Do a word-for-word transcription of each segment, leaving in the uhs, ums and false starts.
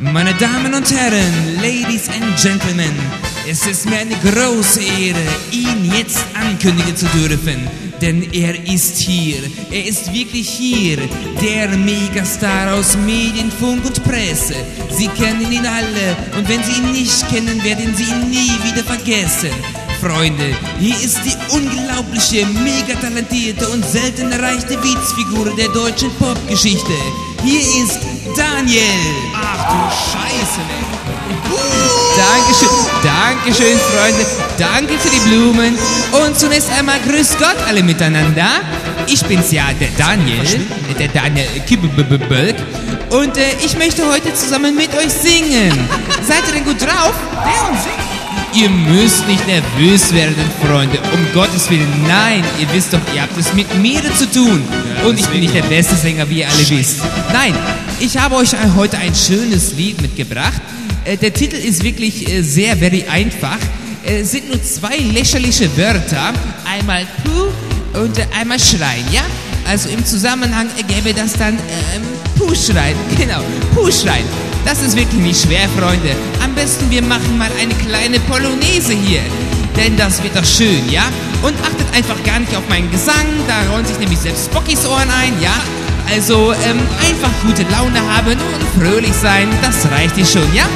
Meine Damen und Herren, Ladies and Gentlemen, es ist mir eine große Ehre, ihn jetzt ankündigen zu dürfen, denn er ist hier, er ist wirklich hier, der Megastar aus Medien, Funk und Presse. Sie kennen ihn alle und wenn Sie ihn nicht kennen, werden Sie ihn nie wieder vergessen. Freunde, hier ist die unglaubliche, mega talentierte und selten erreichte Witzfigur der deutschen Popgeschichte. Hier ist Daniel. Ach du Scheiße, ey. Uh. Dankeschön, Dankeschön, Freunde. Danke für die Blumen. Und zunächst einmal grüß Gott alle miteinander. Ich bin's ja, der Daniel, der Daniel Kibbelbölk. Und äh, ich möchte heute zusammen mit euch singen. Seid ihr denn gut drauf? Wer uns singt? Ihr müsst nicht nervös werden, Freunde, um Gottes Willen. Nein, ihr wisst doch, ihr habt es mit mir zu tun. Ja, und ich bin nicht der beste Sänger, wie ihr alle wisst. Nein, ich habe euch heute ein schönes Lied mitgebracht. Äh, der Titel ist wirklich äh, sehr, very einfach. Es äh, sind nur zwei lächerliche Wörter. Einmal Puh und äh, einmal Schreien, ja? Also im Zusammenhang äh, gäbe das dann ähm, Puh-Schreien. Genau, Puh-Schreien. Das ist wirklich nicht schwer, Freunde. Am besten wir machen mal eine kleine Polonaise hier. Denn das wird doch schön, ja? Und achtet einfach gar nicht auf meinen Gesang. Da rollen sich nämlich selbst Spockys Ohren ein, ja? Also ähm, einfach gute Laune haben und fröhlich sein. Das reicht dir schon, ja?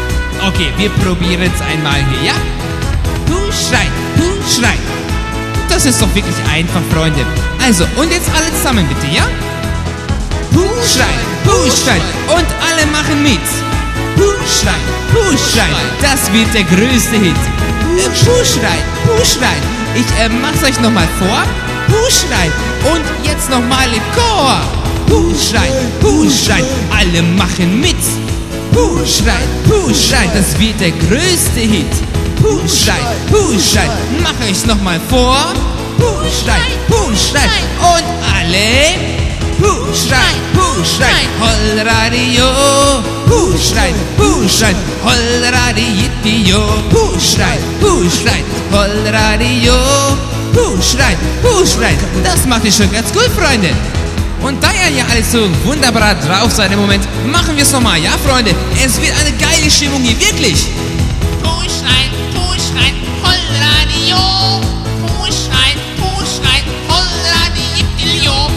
Okay, wir probieren es einmal hier, ja? Puh-Schreien, Puh-Schreien. Das ist doch wirklich einfach, Freunde. Also, und jetzt alle zusammen bitte, ja? Puh-Schreien, Puh-Schreien und alle machen mit. Puh-Schreien, Puh-Schreien, das wird der größte Hit. Äh, Puh-Schreien, Puh-Schreien, ich äh, mach's euch nochmal vor. Puh-Schreien und jetzt nochmal im Chor. Puh-Schreien, Puh-Schreien, alle machen mit. Puh-Schreien, Puh-Schreien, das wird der größte Hit. Puh-Schreien, Puh-Schreien, mach ich's nochmal vor. Puh-Schreien, Puh-Schreien und alle... Puh-Schreien, Puh-Schreien, Hollradio. Puh-Schreien, Puh-Schreien, Hollradio. Puh-Schreien, Puh-Schreien, Hollradio. Puh-Schreien, Puh-Schreien. Das macht ihr schon ganz gut, Freunde. Und da ihr ja alles so wunderbar drauf seid im Moment, machen wir es nochmal, ja, Freunde? Es wird eine geile Stimmung hier, wirklich. Puh-Schreien, Puh-Schreien, Hollradio. Puh-Schreien, Puh-Schreien, Hollradio.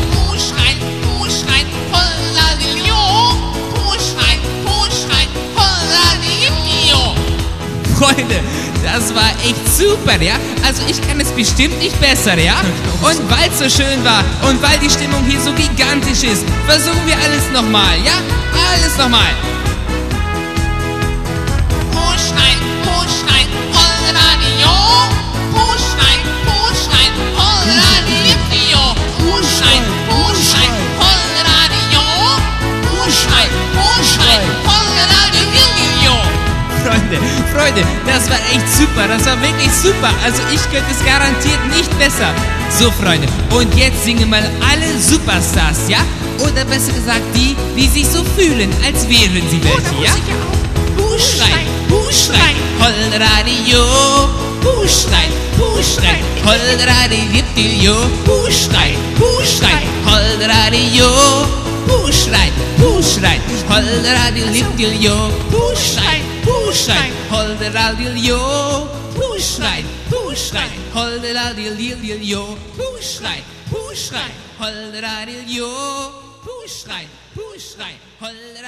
Freunde, das war echt super, ja? Also ich kann es bestimmt nicht besser, ja? Und weil es so schön war und weil die Stimmung hier so gigantisch ist, versuchen wir alles nochmal, ja? Alles nochmal. Puh-Schreien, Puh-Schreien, Hollradio. Puh-Schreien, Puh-Schreien, Hollradio. Puh-Schreien, Puh-Schreien, Hollradio. Puh-Schreien, Puh-Schreien, Hollradio. Freunde, Freunde, das war echt super, das war wirklich super. Also ich könnte es garantiert nicht besser. So, Freunde, und jetzt singen mal alle Superstars, ja? Oder besser gesagt die, die sich so fühlen, als wären sie welche, ja? Puh-Schreien, Puh-Schreien, Hollradio. Puh-Schreien, Puh-Schreien, Hollradio. Puh-Schreien, Puh-Schreien, Hollradio. Puh-Schreien, Puh-Schreien, Hollradio. Puh-Schreien, Puh-Schreien, Hollradio. Puh-Schreien, Puh-Schreien, Hollradio. Puh-Schreien, Puh-Schreien, Hollradio. Puh-Schreien, Puh-Schreien,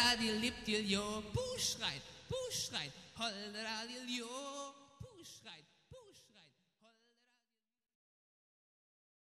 Hollradio. Puh-Schreien, Puh-Schreien, Hollradio. Puh-Schreien.